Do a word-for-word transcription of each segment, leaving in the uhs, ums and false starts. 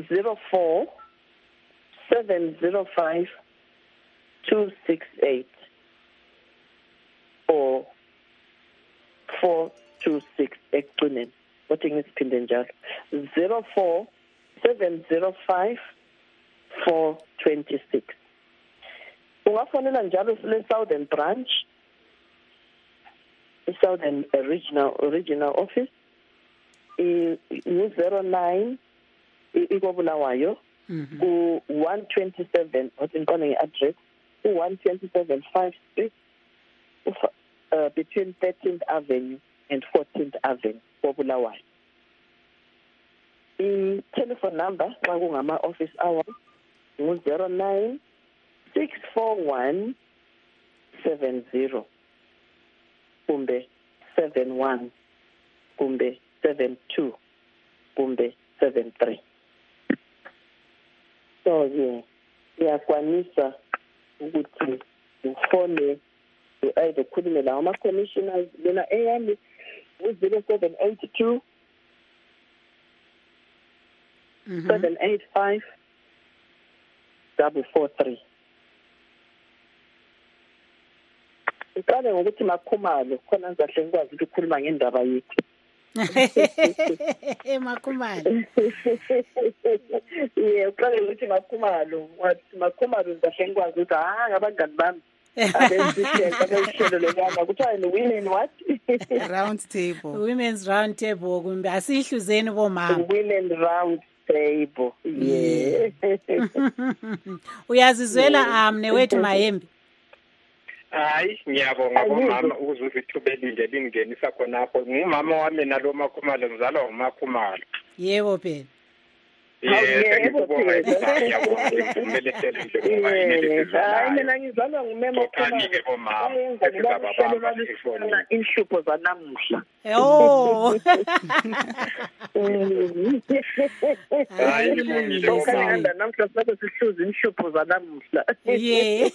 zero four seven zero five two six eight or four two six ekugcineni kodwa ngisiphinde njalo zero four seven zero five four two six. Ungafonela njalo le Southern branch, Southern regional regional office i zero nine ikobulawayo ku one twenty-seven otinqone ngeaddress ku one twenty-seven Five Street uh, between thirteenth Avenue and fourteenth Avenue kobulawayo. I telephone number xa kungama office hours ngu zero nine six four one seven zero kumbe seven one kumbe seven two kumbe seven three. So yeah, iyakwanisa ukuthi ufone uayide khulume lawo ama commissioners lena eyami u zero seven eight two seven eight five double four three. Iqale ngokuthi Makhumalo khona ngizahle ngikwazi ukukhuluma ngendaba yethu. Makhumalo. Yeah, uqale ukuthi Makhumalo, wathi Makhumalo ngizahle ngikwazi ukuthi ah ngabangani bami. Abesishela abesishela lekana kuthiwa ni women what? Round table. Women's round table kumbe asihluzeni bomama. Women round table. Yeah. Uyazizwela amne wethu Mayembe. Hayi ngiyabonga bomama ukuze ithubeli nje lingenisa khonapho. Ngumama wami nalo Makhumalo ngizalwa uMakhumalo. Yebo phela. Yebo phela. Ngiyabonga ngivumele sele nje ngoba inelisiza. Hayi mina ngizalwa ngumema Makhumalo. Ayenza ngibabona inhlupho zanamuhla. Oh. Hayi ngiyabonga namhla sabe sihluza inhlupho zanamuhla. Yeah.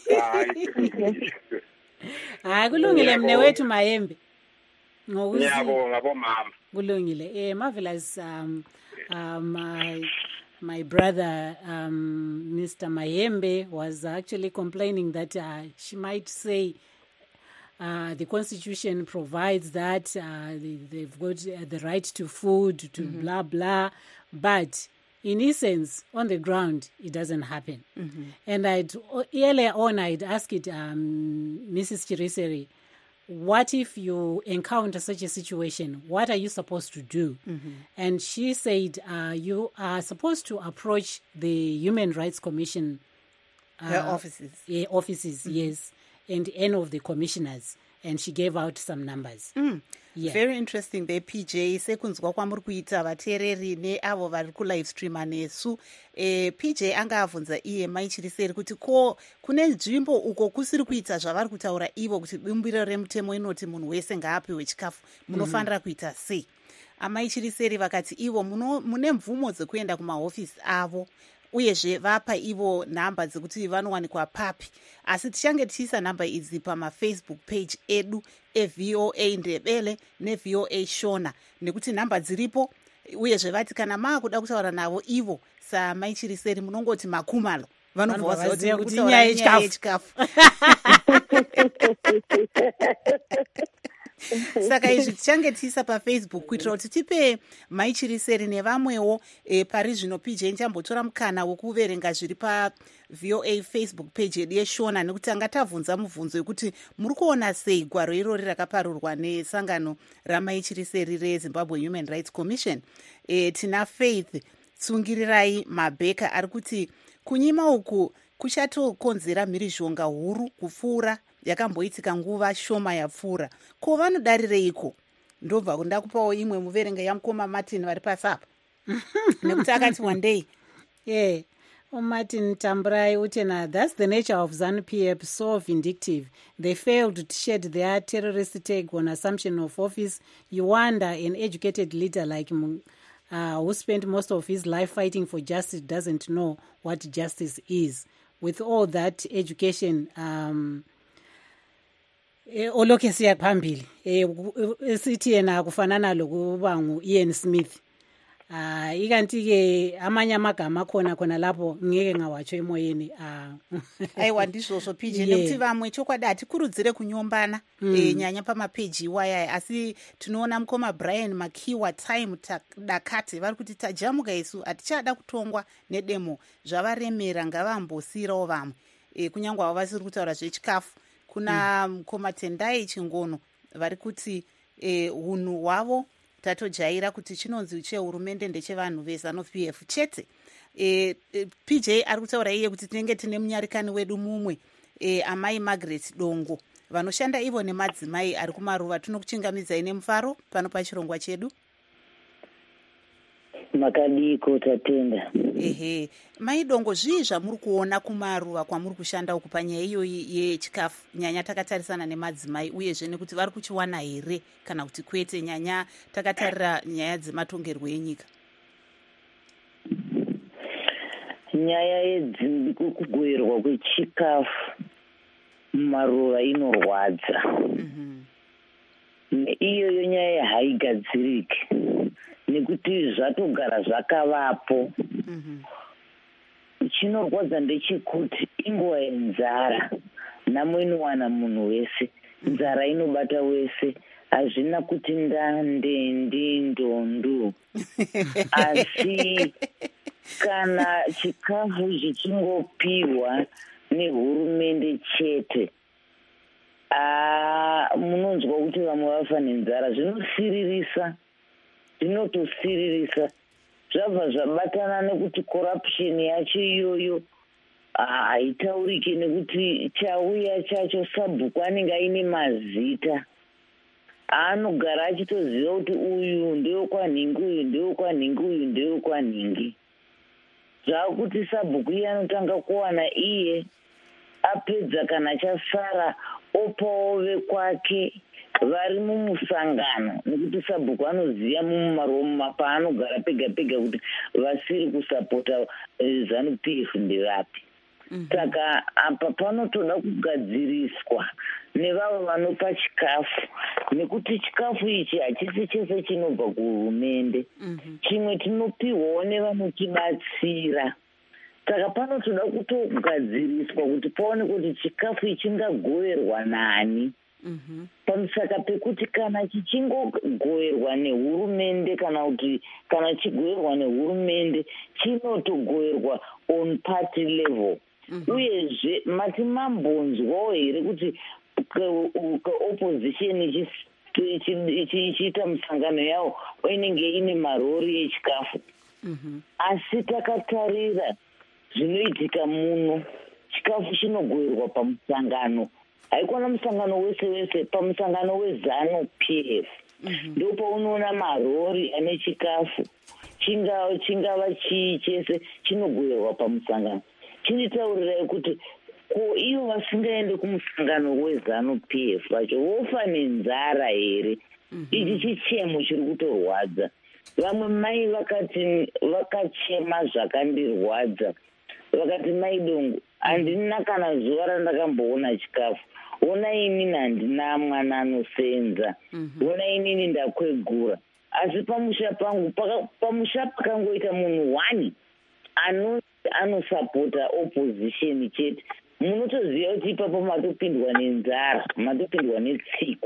Hayi kulungile mne wethu Mayembe. Ngokuthi ngiyabonga bomama. Kulungile. Eh marvelous um um my my brother um Mister Mayembe was actually complaining that uh, she might say Uh, the Constitution provides that uh, they, they've got uh, the right to food, to mm-hmm. blah, blah. But in essence, on the ground, it doesn't happen. Mm-hmm. And I'd, earlier on, I'd asked it, um, Missus Chiriseri, what if you encounter such a situation? What are you supposed to do? Mm-hmm. And she said, uh, you are supposed to approach the Human Rights Commission. Uh, Her offices. Yeah, offices, mm-hmm. yes. And any of the commissioners, and she gave out some numbers. Mm. Yeah. Very interesting. The P J sekunzwa kwamuri kuita vateereri neavo vari kulive streama nesu. Eh, P J anga avunza iye Maichiriseri kuti ko kune nzvimbo uko kusiri kuita zvavari kutaura ivo kuti bumbiro remutemo inoti munhu wese ngaapiwe chikafu munofanira mm-hmm. kuita sei. Amaichiriseri vakati ivo mune mvumo dzekuenda kumahofisi avo uyezve vapa ivo nhamba dzekuti vanowanikwa papi, asi tichange tichiisa nhamba idzi pamafacebook page edu eV O A Ndebele neV O A Shona nekuti nhamba dziripo. Uyezve vati kana maakuda kutaura navo ivo saMaichiriseri munongoti Makhumalo vanobva vaziva kuti nyaya yechikafu. Saka izvi tichange tiisa pafacebook kuitira kuti tipe Maichiriseri nevamwewo e, pari zvino P J nchambotora mukana wokuverenga zviri paV O A Facebook page yedu yeShona nekuti anga tabvunza mubvunzo wekuti muri kuona sei gwaro irori rakaparurwa nesangano raMaichiriseri reZimbabwe Human Rights Commission. E, tina Faith Tsungirirai Mabeka ari kuti kunyima uku kuchatokonzera mhirizhonga huru kupfuura yakamboitika nguva shoma yapfuura. Ko vanodarireiko? Ndobva ndakupawo imwe muverenga yamukoma Martin vari pasapa. Nekuti akati one day. Yeah. Oh, Martin Tamburai Utena, that's the nature of ZANU-P F, so vindictive. They failed to shed their terrorist take on assumption of office. You wonder an educated leader like uh, who spent most of his life fighting for justice doesn't know what justice is. With all that education, um, oloke siya phambili sithi yena kufanana lokuba ngu Ian Smith Ah, ikanti-ke amanye amagama akhona khona lapho ngeke ngawatsho emoyeni. Ah. aiwa ndizvozvo P J Yeah. nekuti vamwe chokwadi hatikurudzire kunyombana Mm. e, nyanya pamapeji iwaya asi tinoona mukoma Brian Makiwa Time Dakati vari kuti tajamuka isu hatichada kutongwa nedemo zvavaremera ngavambosiyirawo vamwe e, kunyange avo vasiri kutaura zvechikafu kuna mukoma mm. Tendai Chingono vari kuti e, unhu hwavo tatojaira kuti chinonzi chehurumende ndechevanhu veZanu P F chete. E, e, P J ari kutaura iye kuti tinenge tine munyarikani wedu mumwe e, amai Margaret Dongo vanoshanda ivo nemadzimai ari kumaruva. Tinokuchingamidzai nemufaro pano pachirongwa chedu. Makadiko tatenda. Ehe, mai Dongo, zvii zvamuri kuona kumaruva kwamuri kushanda uku panyaya iyoyi yechikafu, nyanya takatarisana nemadzimai uyezve nekuti vari kuchiwana here kana kuti kwete, nyanya takatarira nyaya dzematongerwo enyika? Nyaya yekugoverwa kwechikafu mumaruva inorwadza. Mhm. Iyoyo nyaya haigadziriki nekuti zvatogara zvakavapo. Mhm. Chinorwadza ndechekuti inguva yenzara, nhamo inowana munhu wese, nzara inobata wese, hazvina kuti ndande ndindondo asi kana chikafu zvichingopiwa nehurumende chete, ah, munonzwa kuti vamwe vafa nenzara. Zvinosiririsa, zvinotosiririsa. Zvabva zvabatana nekuti corruption yacho iyoyo haitaurike, nekuti chauya chacho sabhuku anenge aine mazita aanogara achitoziva kuti uyu ndewekwanhingi, uyu ndewekwanhingi, uyu ndewekwanhingi. Zvakuti sabhuku iye anotanga kuwana iye, apedza kana chasara opawo vekwake vari mumusangano, nekuti sabhuku anoziva mumaromo paanogara pega pega kuti vasiri kusapota Zanu P F ndevapi. Saka apa panotoda kugadziriswa nevavo vanopa chikafu, nekuti chikafu ichi hachisi chese chinobva kuhurumende. Chimwe tinopiwawo nevanotibatsira. Saka panotoda kutogadziriswa kuti paone kuti chikafu ichi chingagoverwa nani. Mhm. Pamusaka pekuti kana chichingogoverwa nehurumende kana kuti kana chigoverwa nehurumende chinotogoverwa on party level. Uyezve mati mambonzwawo here kuti opposition ichiita musangano yawo inenge ine marori echikafu. Asi takatarira zvinoitika muno, chikafu chinogoverwa pamusangano. Haikona musangano wese wese, pamusangano weZanu P F ndipo paunoona marori ane chikafu, chingava chingava chii chese chinogoverwa pamusangano. Chinitaurirai kuti ko ivo vasingaende kumusangano weZanu P F vacho vofa nenzara here? Ichi chichemo chiri kutorwadza. Vamwe mai vakati vakachema zvakandirwadza, vakati mai Dongo, handina kana zuva randakamboona chikafu. Ona inini handina mwana anosenza, ona inini ndakwegura. Asi pamusha pangu, pamusha pakangoita munhu wani ano anosapota opposition chete, munotoziva kuti ipapo matopindwa nenzara, matopindwa netsiko.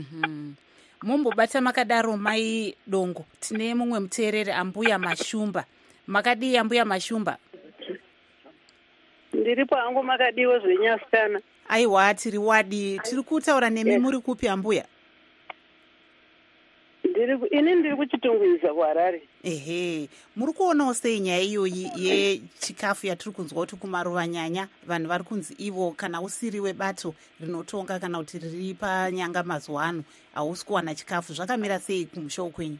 Mumbobata makadaro mai Dongo, tine mumwe muteereri Ambuya Mashumba. Makadii Ambuya Mashumba? Ndiripo hangu makadiwo zvenyasikana. Aiwa, tiri wadi, tiri kutaura nemi muri kupi Ambuya? Ndiri ini ndiri kuchitungwiza kuHarare. Ehe, muri kuonawo sei nyaya iyoyi yechikafu yatiri kunzwa kuti kumaruva nyanya vanhu vari kunzi ivo kana usiri webato rinotonga kana kuti riri panyanga mazuva ano hausi kuwana chikafu, zvakamira sei kumusha kwenyu?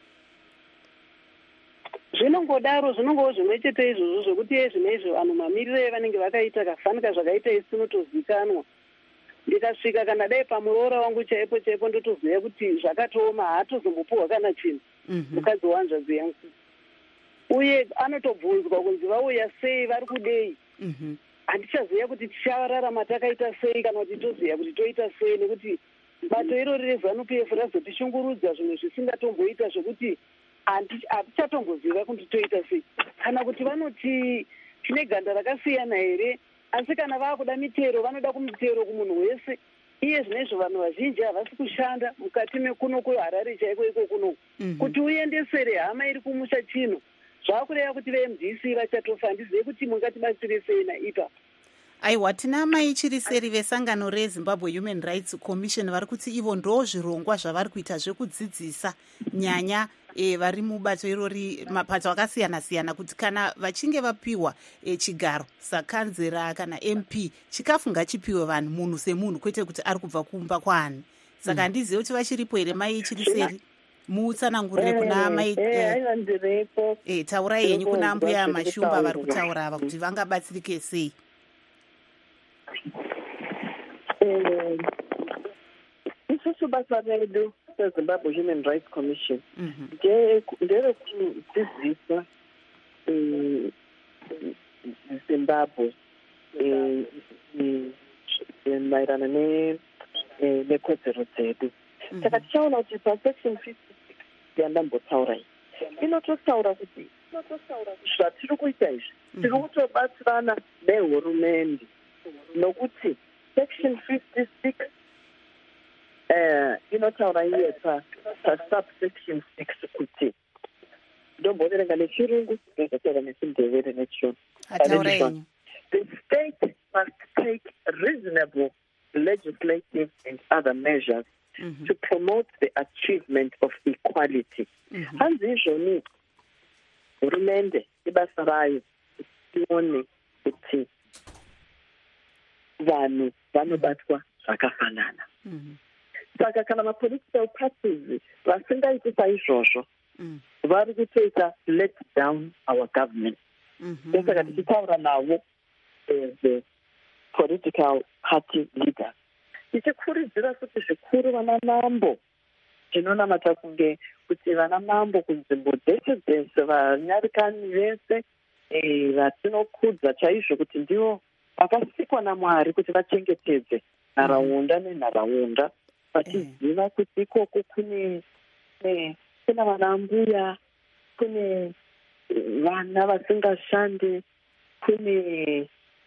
Zvinongodaro, zvinongowo zvimwe chete izvozvo zvokuti iye zvine izvo vanhu mamiriro evanenge vakaita kafanika zvakaita isi unotozikanwa. Ndikasvika kana dai pamuroora wangu chaipo chaipo ndotoziva kuti zvakatooma, haatozombopuhwa kana chinhu mukadzi wanzvadzi yangu. Uye anotobvunzwa kunzi vauya sei, vari kudei. Handichaziva kuti tichararama takaita sei kana kuti toziva kuti toita sei, nekuti bato irori reZanu P F razotishungurudza zvimwe zvisingatomboita zvokuti hatichatongoziva kuti toita sei, kana kuti vanoti tine ganda rakasiyana here, asi kana vaakuda mitero vanoda kumitero kumunhu wese. Iye zvinezvo vanhu vazhinji havasi kushanda mukati mekuno kuharare chaiko iko kuno kuti uendesere hama iri kumusha chino zvakureva kuti ve-M D C vachatofa. Handizive kuti mungatibatsire sei naipapo. Aiwa, tina maichiriseri vesangano reZimbabwe Human Rights Commission vari kuti ivo ndo zvirongwa zvavari kuita zvekudzidzisa nyanya e, vari mubato irori mapato akasiyana-siyana kuti kana vachinge vapiwa e, chigaro sakanzera kana M P chikafu ngachipiwe vanhu munhu semunhu kwete kuti ari kubva kumba kwani. Saka handizive kuti vachiripo here maichiriseri muutsanangurire kuna mai e, taurai yenyu kuna mbuya Mashumba vari kutaura ava kuti vangabatsirike sei. Isusu basa redu seZimbabwe Human Rights Commission nderekudzidzisa Zimbabwe maererano nekodzero dzedu. Saka tichaona kuti pasection fifty-six yandambotaura iyi inototaura kuti zvatiri kuita izvi tiri kutobatsirana nehurumende, nokuti section fifty-six uh, inotaura iye pasubsection six kuti ndomboverenga nechirungu ndozotaura nechindevere nechiyungu. The state must take reasonable legislative and other measures mm-hmm. to promote the achievement of equality. Hanzi mm-hmm. izvoni hurumende ibasa rayo tione kuti vanhu vanobatwa zvakafanana. Saka kana mapolitical parties vasingaiti saizvozvo vari kutoita let down our government. Saka tichitaura navo the political party leaders tichikurudzira kuti zvikuru vana mambo tinonamata kunge kuti vana mambo kunzvimbo dzese dzese vanyarikani vese vatinokudza chaizvo kuti ndivo vakasikwa naMwari kuti vachengetedze nharaunda nenharaunda, vachiziva kuti ikoko kune kuna vana mbuya, kune vana vasingashande, kune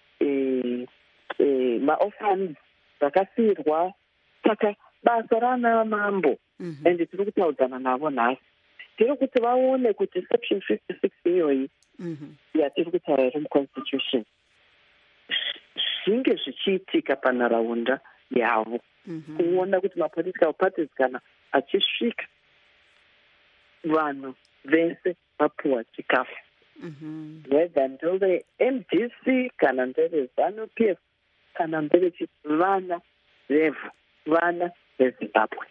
maorphans vakasiyirwa. Saka basa rana mambo ende tiri kutaudzana navo nhasi tiri kuti vaone kuti section fifty-six iyoyi yatiri kutaura iri muconstitution zvinge zvichiitika panharaunda yavo, kuona kuti mapolitical parties kana achisvika vanhu vese vapuwa chikafu, whether ndeve M D C kana ndeve ZANU P F kana ndeve vana vevhu vana veZimbabwe.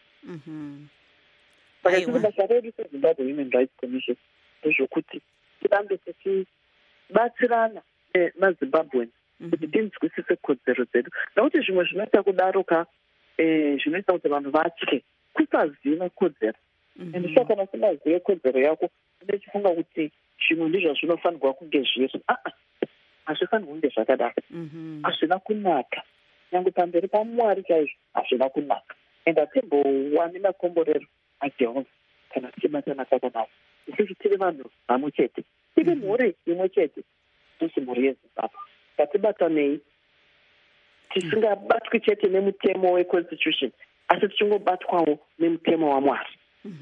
Saka tiri basa redu seZimbabwe Human Rights Commission ndezvokuti tirambe tichibatsirana nemaZimbabwe kuti tinzwisise kodzero dzedu, nokuti zvimwe zvinoita kudaro ka zvinoita kuti vanhu vatye kusaziva kodzero. Ende saka kana usingazive kodzero yako unechifunga kuti zvimwe ndizvo zvinofanirwa kunge zviri. Aa, hazvifanirwi kunge zvakadaro. Hazvina kunaka, nyange pamberi paMwari chaizvo hazvina kunaka. Ende hatimbowani makomborero aJehovha kana tichibatana takanaka. Isusu tiri vanhu vamwe chete, tiri mhuri imwe chete, tisi mhuri yeZimbabwe. Ngatibatanei, tisingabatwi chete nemutemo weconstitution asi tichingobatwawo nemutemo waMwari.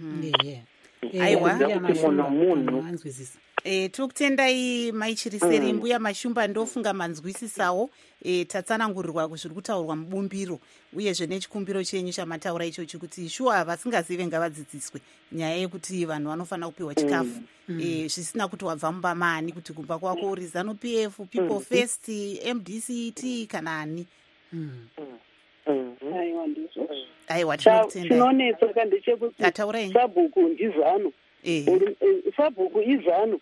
Aiwa, munhu munhu E, tokutendai maichiriseri mbuya Mashumba, ndofunga manzwisisawo e, tatsanangurirwa kuzviri kutaurwa mubumbiro uyezve nechikumbiro chenyu chamataura ichochi kuti shuwa vasingazive ngavadzidziswe nyaya yekuti vanhu vanofanira kupiwa chikafu mm. e, zvisina kuti wabva mumba mani, kuti kumba kwako uri ZANU P F, People mm. First, M D C T kana ani. mm. mm. aiwa ndizvo. Aiwa, tinokutendai. Chinonetsa kandechekuti sabhuku ndizano, sabhuku izano,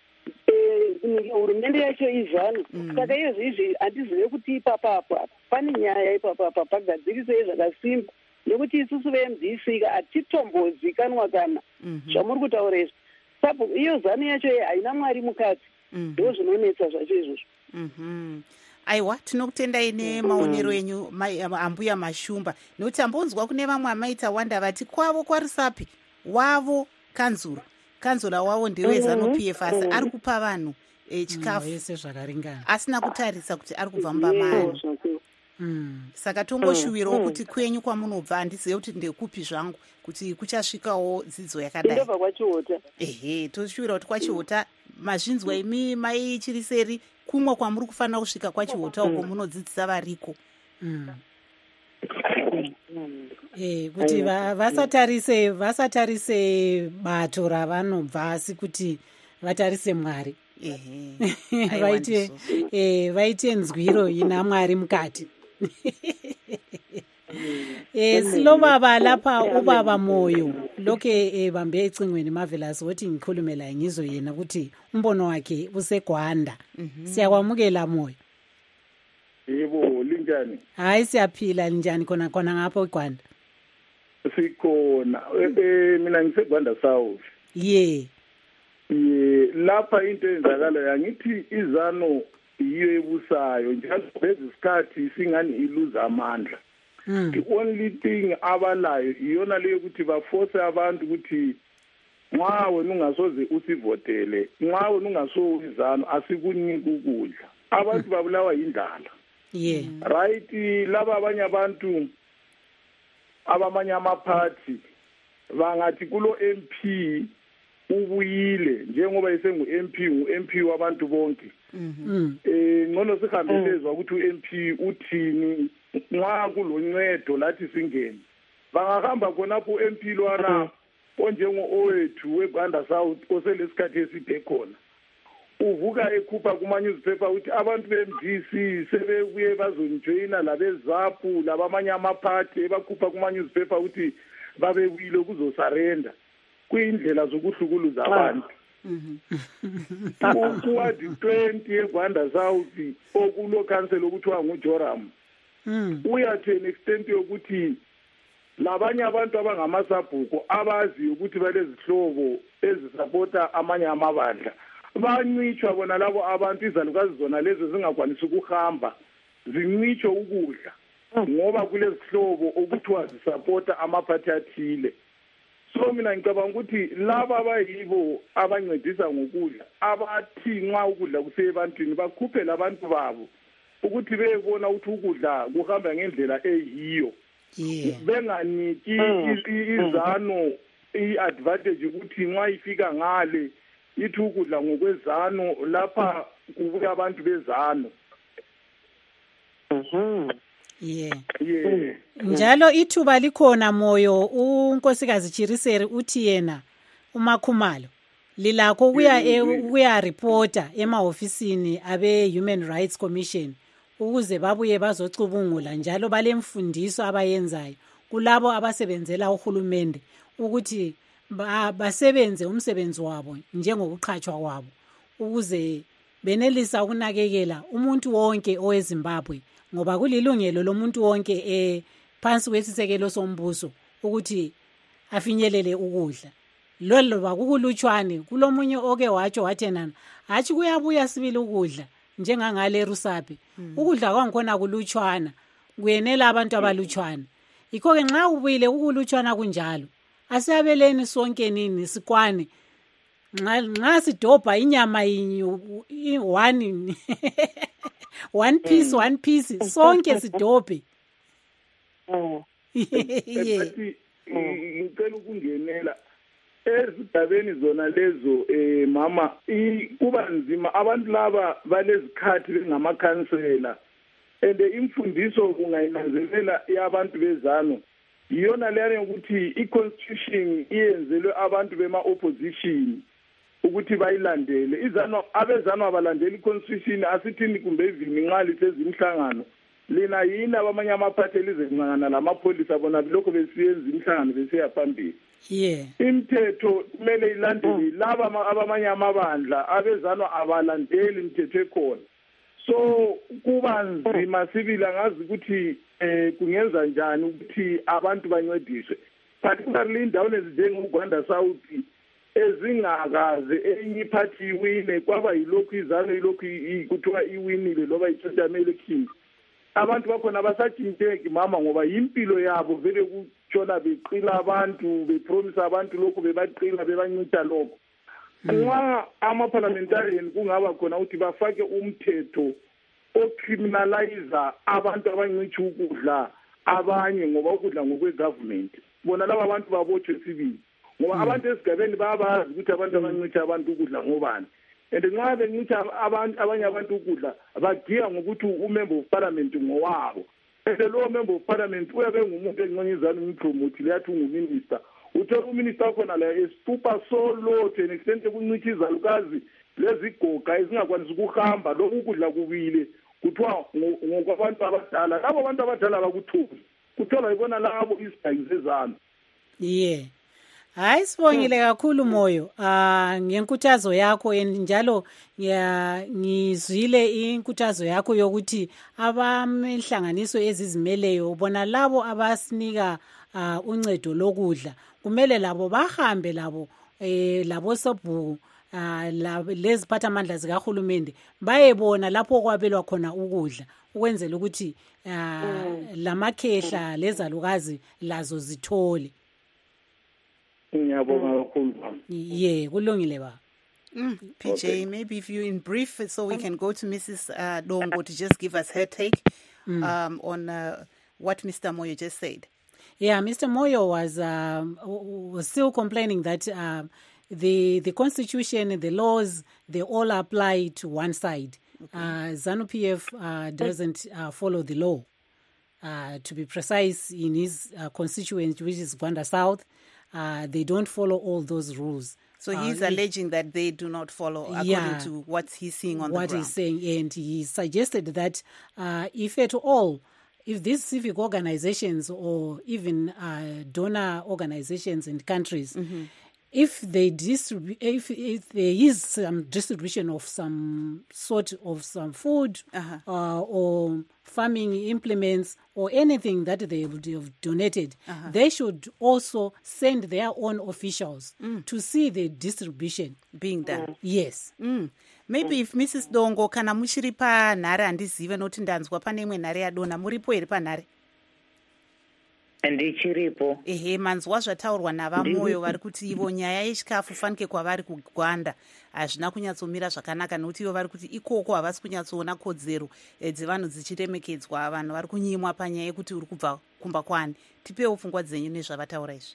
hurumende yacho izano. Saka iyo izvi handizive kuti ipapapa pane nyaya ipapapa pagadzirisei zvakasimba, nekuti isusu ve-M D C hatitombozikanwa kana zvamuri kutaura izvo. Sabhuku iyo zano yacho haina Mwari mukati, ndo zvinonetsa zvacho izvozvo. Aiwa, tinokutendai nemaonero enyu ambuya Mashumba, nekuti ambonzwa kune vamwe amaita wanda vati kwavo kwarisapi wavo kanzuro kanzura wavo ndewezanu-p f asi ari kupa vanhu e, chikafu vese zvakaringana asina kutarisa kuti ari kubva mumba mani. Mm. Saka tongoshuwirawo kuti kwenyu kwamunobva handizive kuti ndekupi zvangu kuti kuchasvikawo dzidzo yakadai. Ndobva kwachiota. Ehe, toshuwira kuti kwachiota mazvinzwa imi mai chiri seri kumwe kwamuri kufanira kusvika kwachiota uko munodzidzisa variko. Mm. Eh, kuti vasatarise vasatarise bato ravanobva asi kuti vatarise Mwari. Ehe. Vaite eh vaite nzwiro ina Mwari mukati. Eh silobaba lapha ubaba Moyo lokhe ebambe ecingweni Marvelous wothi ngikhulume la ngizo yena ukuthi umbono wakhe useGwanda. Siyakwamukela Moyo. Yebo, linjani? Hayi siyaphila njani khona khona ngapho eGwanda? Sikhona eh mina ngiseGwanda South. Yeah. Ye lapha into enzakala yangithi izano yiyo ebusayo njalo lezi sikhathi singani iluza amandla. Mm. The only thing abalayo iyona leyo ukuthi baforce abantu ukuthi nxa wena ungasoze usivotele nxa wena ungaso izano asikuniki ukudla abantu babulawa indlala. Yeah. Right, laba abanye abantu abamanye amaphathi bangathi kulo M P ubuyile njengoba esengu M P u-M P wabantu bonke. Mm. Eh ngcono sihambelezwa ukuthi u-M P uthini nxa kuloncedo lathi singene. Bangahamba khonapho u-M P lwana onjengo owethu weGwanda South oselesikhathi eside khona. Uvuka ekhupha kuma newspaper ukuthi abantu be-M D C sebebuye bazonjoyina labeZAPU labamanye amaphathi ebakhupha kuma newspaper ukuthi babebuyile kuzosurrender. Kuyindlela zokuhlukuluza abantu. Kuwadi twenty eGwanda South okulo council okuthiwa nguJoram. Mm. Uya to an extent yokuthi labanye abantu abangamasabhuko abazi ukuthi balezihlobo ezisupporta amanye amabandla bancitshwa bona labo abantu izalukazi zona lezo zingakwanisi ukuhamba zincitshwe ukudla ngoba kulezihlobo okuthiwa zisupporta amaphathi athile. So mina ngicabanga ukuthi laba abayibo abancedisa ngokudla abathi nxa ukudla kusebantwini bakhuphe labantu babo ukuthi beyibona ukuthi ukudla kuhamba ngendlela eyiyo. Yeah. Benganiki izano iadvantage ukuthi nxa ifika ngale ithi ukudla ngokwezano lapha kubuya abantu bezano. Mhm. Yeah. Yeah. Njalo ithuba likhona Moyo unkosikazi Chiriseri uthi yena uMakhumalo lilakho kuya kuya reporter emahofisini abe Human Rights Commission ukuze babuye bazocubungula njalo balemfundiso abayenzayo kulabo abasebenzela uhulumende ukuthi basebenze umsebenzi wabo njengokuqhatshwa kwabo ukuze benelisa ukunakekela umuntu wonke oweZimbabwe ngoba kulilungelo lomuntu wonke eh phansi kwesisekelo sombuso ukuthi afinyelele ukudla. Lolo bakukulutshwane kulomunye oke watsho wathena hathi kuyabuya sibili ukudla njengangale eRusape. Hmm. Ukudla kwangikhona kulutshwana kuyenela abantu abalutshwana. Ikho ke nxa ubuyile ukulutshwana kunjalo asiyabeleni sonke nini sikwane nxa nxa sidobha inyama yinyu one one piece mm. one piece sonke sidobhe. Oh. Yeah. Ngicela ukungenela ezigabeni zona lezo eh mama kuba nzima abantu laba balezikhathi bengamakhansela ende imfundiso kungayinanzelela yabantu bezano iyona leyo ukuthi iconstitution iyenzelwe abantu bema opposition ukuthi bayilandele izano abezano abalandeli iconstitution asithini kumbe ivini nqali sezimhlangano lina yini abamanye amaphathi elizencana lamapolisa bona lokho besiyenza imhlangano besiya phambili. Yeah. Imithetho kumele ilandele laba abamanye amabandla abezano abalandeli imithetho ekhona. So kuba nzima sibila ngazi ukuthi eh kungenza njani ukuthi abantu bancediswe. Particularly indawo ezinjengoGwanda South ezingakaze enye iphathi iwine kwaba yilokhu izano yilokhu kuthiwa iwinile loba itshamele election. Abantu bakhona basatshintsheki mama ngoba impilo yabo vele kutshona beqila abantu bepromise abantu lokho bebaqila bebancita lokho nxa ama-parliamentarian kungaba khona ukuthi bafake umthetho ocriminaliza abantu abancitshi ukudla abanye ngoba ukudla ngokwe-government bona laba abantu babotshwe sibili ngoba abantu esigabeni bayabazi ukuthi abantu abancitshi abantu ukudla ngobani and nxa bencitha abanye abantu ukudla bagiya ngokuthi umember of parliament ngowabo and lowo member of parliament uyabe ngumuntu enqonyezana umpromotile yathi unguminister uthe uminister wakhona la esitupa so low to an extent ekuncitha izalukazi lezigoga ezingakwanisi ukuhamba lokhu ukudla kubile kuthiwa ngokwabantu abadala labo abantu abadala bakuthuzi kuthola ibona labo isidayise zami ye hayi sibongile kakhulu Moyo ah ngenkuthazo yakho njalo ngizwile inkuthazo yakho yokuthi abamehlanganiso ezizimeleyo ubona labo abasinika uh, uncedo lokudla kumele labo bahambe labo eh labo sobhu uh, leziphatha amandla zikahulumende bayebona lapho kwabelwa khona ukudla ukwenzela ukuthi uh, mm. lamakhehla lezalukazi lazo zithole. Ngiyabonga kakhulu. Yeah, kulungile ba. Mm, P J, okay. Maybe if you in brief so we can go to Missus Uh, Dongo to just give us her take mm. um, on uh, what Mister Moyo just said. Yeah, Mister Moyo was um, was still complaining that um, the the constitution, the laws, they all apply to one side. Okay. Uh, ZANU P F uh, doesn't uh, follow the law. Uh, to be precise, in his uh, constituency, which is Gwanda South, uh, they don't follow all those rules. So he's uh, alleging that they do not follow according yeah, to what he's seeing on what the ground. What he's saying, and he suggested that uh, if at all, if these civic organizations or even uh, donor organizations in countries, mm-hmm. if they distribute, if, if there is some distribution of some sort of some food uh-huh. uh, or farming implements or anything that they would have donated, uh-huh. they should also send their own officials mm. to see the distribution being done. Mm. Yes. Mm. Maybe if Missus Dongo kana muchiri panhare handizive nokuti ndanzwa pane imwe nhare yadonha muripo here panhare? Ndichiripo. Ehe, manzwa zvataurwa navamoyo vari kuti ivo nyaya yechikafu fanike kwavari kugwanda hazvina kunyatsomira zvakanaka nokuti ivo vari kuti ikoko havasi kunyatsoona kodzero dzevanhu dzichiremekedzwa vanhu vari kunyimwa panyaya yekuti uri kubva kumba kwani. Tipewo pfungwa dzenyu nezvavataura izvi.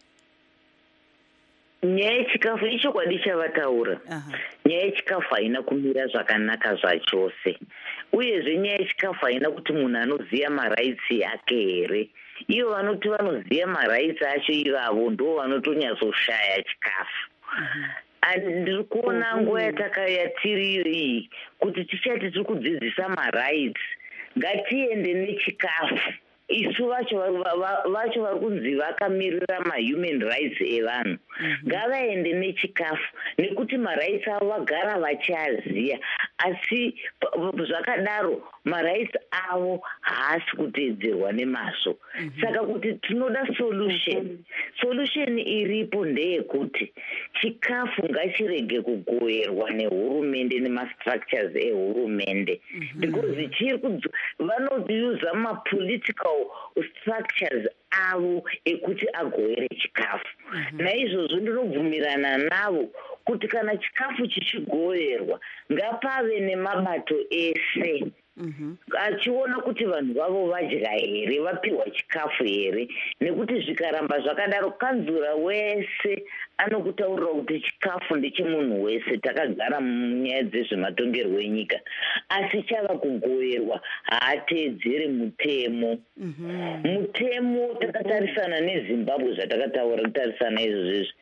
Nyaya yechikafu ichokwadi chavataura. Uh-huh. Nyaya yechikafu haina kumira zvakanaka zvachose. Uyezve nyaya yechikafu haina kuti munhu anoziva maraitsi yake here. Ivo vanoti vanoziva maraitsi acho ivavo ndo vanotonyazoshaya chikafu. Ndiri kuona nguva yatakayatiriyo iyi kuti tichati tiri kudzidzisa maraitsi ngatiende nechikafu. Isu vacho vacho vari kunzi vakamirira mahuman rights evanhu ngavaende nechikafu nekuti maraitsi avo vagara vachiaziya asi zvakadaro maraitsi avo haasi kuteedzerwa nemazvo. Saka kuti tinoda solution. Solution iripo ndeyekuti chikafu ngachirege kugoverwa nehurumende nemastructures ehurumende because chiri vanousa mapolitical structures avo ekuti agovere chikafu. Naizvozvo ndinobvumirana navo kuti kana chikafu chichigoverwa ngapave nemabato ese achiona kuti vanhu vavo vadya here, vapiwa chikafu here, nekuti zvikaramba zvakadaro kanzura wese anokutaurira kuti chikafu ndechemunhu wese. Takagara munyaya dzezvematongerwo enyika asi chava kugoverwa haateedzere mutemo. Mutemo takatarisana neZimbabwe zvatakataura kutarisana izvozvizvi.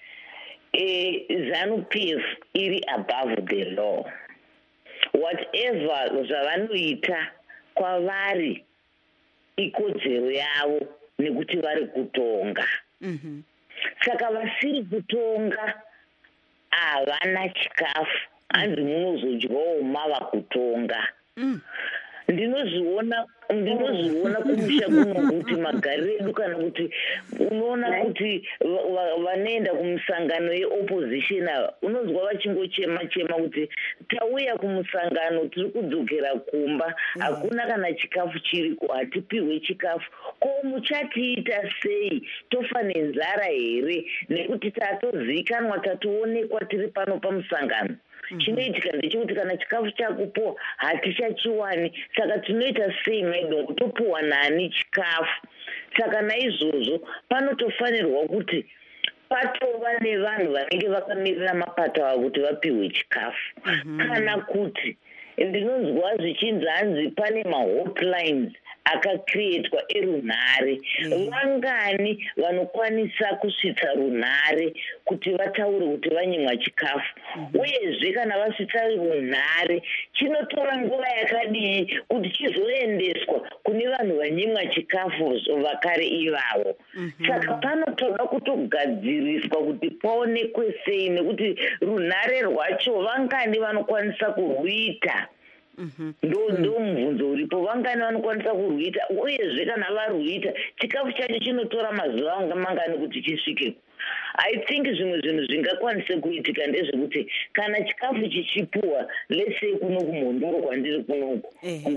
ZANU P F iri above the law. Whatever zvavanoita kwavari ikodzero yavo nekuti vari kutonga. Mm-hmm. Saka vasiri kutonga havana chikafu hanzi munozodyawo mava kutonga. Mm. ndinozviona ndinozviona kumusha kuno kuti magariro edu kana kuti unoona kuti vanoenda kumusangano yeopposition ava unonzwa vachingochema chema kuti tauya kumusangano tiri kudzokera kumba hakuna kana chikafu chiriko hatipiwe chikafu ko muchatiita sei tofa nenzara here nekuti tatozivikanwa tatoonekwa tiri pano pamusangano chinoitika ndechekuti kana chikafu chakupuwa hatichachiwani saka tinoita sei maidongo topuwa nani chikafu saka naizvozvo panotofanirwa kuti patova nevanhu vanenge vakamirira mapato avo kuti vapiwe chikafu kana kuti ndinonzwa zvichinzi hanzi pane mahotlines akakrietwa erunhare vangani vanokwanisa kusvitsa runhare kuti vataure kuti vanyimwa chikafu uyezve kana vasvitsa runhare chinotora nguva yakadii kuti chizoendeswa kune vanhu vanyimwa chikafu vakare ivavo saka panotoda kutogadziriswa kuti paonekwe sei nekuti runhare rwacho vangani vanokwanisa kurwita ndo ndo mubvunzo uripo vangani vanokwanisa kurwita uyezve kana varwita chikafu chacho chinotora mazuva anga mangani kuti chisvikeko I think zvimwe zvinhu zvingakwanise kuitika ndezvekuti kana chikafu chichipuwa lese kuno kumhondoro kwandiri kunoku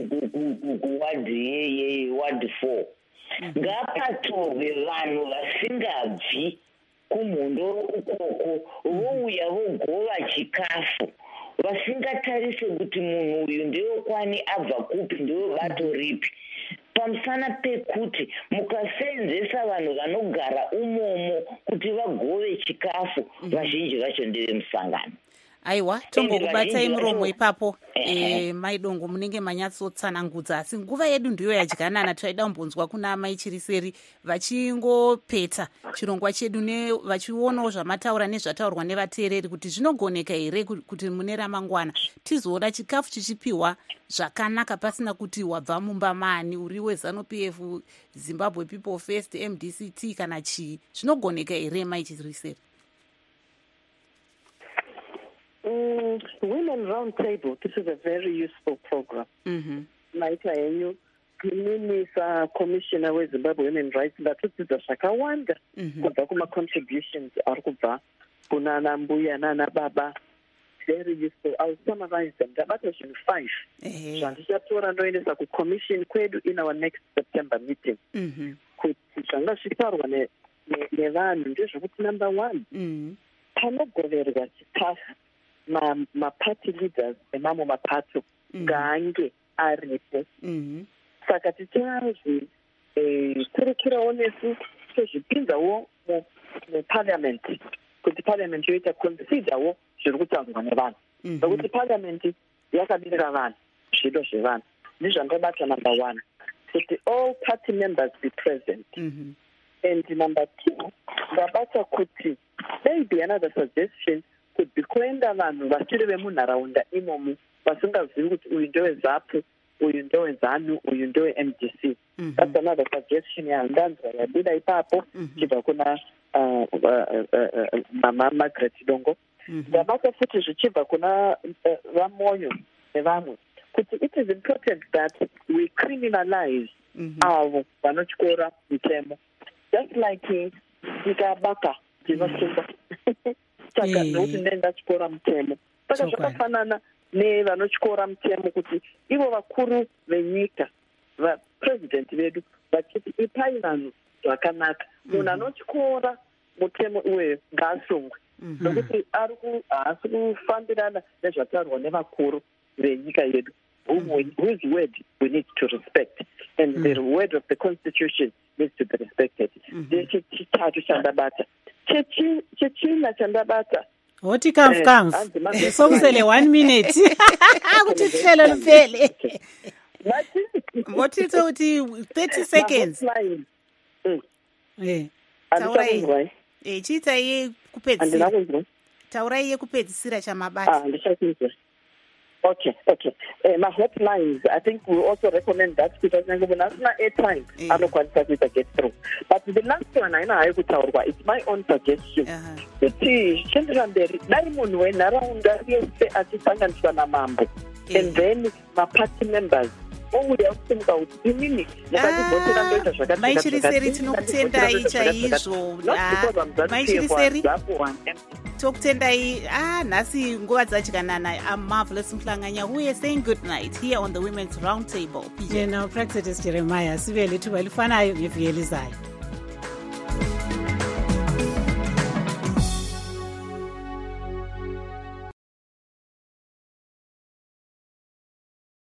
kuwadhi yewadhi four ngapatorwe vanhu vasingabvi kumhondoro ukoko vouya vogova chikafu vasingatarise kuti munhu uyu ndewekwani abva kupi ndewebato ripi pamusana pekuti mukaseenzesa vanhu vanogara umomo kuti vagove chikafu vazhinji vacho ndevemusangano. Aiwa, tombokubatsai muromo ipapo. E, maidongo munenge manyatsotsanangudza asi nguva yedu ndiyo yadyanana. Taida kumbonzwa kuna amai Chiriseri vachingopeta chirongwa chedu ne vachionawo zvamataura nezvataurwa nevateereri kuti zvinogoneka here kuti mune ramangwana tizoona chikafu chichipiwa zvakanaka pasina kuti wabva mumba mani uri weZANU P F, Zimbabwe People First, M D C T kana chii. Zvinogoneka here mai Chiriseri? Mm, Women Round Table, this is a very useful program. Naita yenyu kuninisa commissioner weZimbabwe Women Rights ndatodzidza zvakawanda kubva kuma-contributions ari kubva kuna ana mbuya nana baba. Very useful. I'll summarize them. Ndabata zvinhu five zvandichatora ndoendesa kucommission kwedu in our next September meeting kuti zvanga zviparwa nevanhu ndezvekuti number one panogoverwa chikafu maparty leaders emamwe mapato ngaange aripo. Saka tichanzi kurekerawo nesu tozvipinzawo muparliament kuti parliament yoita considerawo zviri kutaurwa nevanhu nokuti parliament yakamirira vanhu zvido zvevanhu. Ndizvandabata number one kuti all party members be present. And number two ndabata kuti maybe another suggestion could be kuenda vanhu vasiri vemunharaunda imomo vasingazivi kuti uyu ndeweZAPU, uyu ndeweZANU, uyu ndewe-M D C. That's another suggestion yandanzwa yabuda ipapo chibva kuna mama Margaret Dongo. Ndabata futi zvichibva kuna vamoyo nevamwe kuti it is important that we criminalize avo vanotyora mutemo, just like tikabaka tinosunga saka ndokuti ndendatyora mutemo. Saka zvakafanana nevanotyora mutemo kuti ivo vakuru venyika vapresident vedu vachiti ipai vanhu zvakanaka. Munhu anotyora mutemo uweyo ngaasungwe nokuti haasi kufambirana nezvataurwa nevakuru venyika yedu, whose word we need to respect, and the word of the constitution needs to be respected. Chechitatu chandabata chechina chandabata Hoti kamfu kamfu sokusele one minute kuti hlelo liphele. Ngotitho uthi thirty seconds. Eh. Taura eh chita ye kupedzisira. Taura ye kupedzisira chamabasa. Ah, ndishakuzwa. Okay, okay. Uh, my hotlines, I think we also recommend that because I'm going to ask my airtime. I don't want to get through. But the last one, I know I could tell you, it's my own suggestion. Kuti chendramberi diamond when around yese achisanganiswa na mambo, and then my party members ouya kusimuka kuti inini ndakatibhotera ndoita zvakati maichiriseri tinokutendai chaizvo maichiriseri tokutendai ah nhasi nguva dzadyanana amarvelous mhlanganya uye saying good night here on the women's round table. P J. Now Praxetis Jeremiah sivele thuba lifanayo ngeviki elizayo.